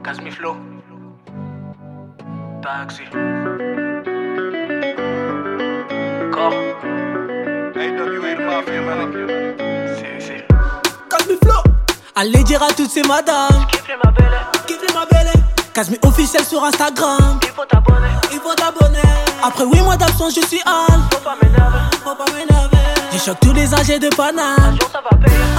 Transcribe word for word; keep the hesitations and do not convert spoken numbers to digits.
Casmi Flow. Taxi. Corps. A W R Mafia, man. Si, si. Casmi Flow. Allez dire à toutes ces madames. Kiffe ma belle. Kiffe ma belle. Casmi officiel sur Instagram. Il faut t'abonner. Il faut t'abonner. Après huit mois d'absence, je suis hal. Faut pas m'énerver. Faut pas m'énerver. Je choque tous les âges de Paname. Un jour ça va payer.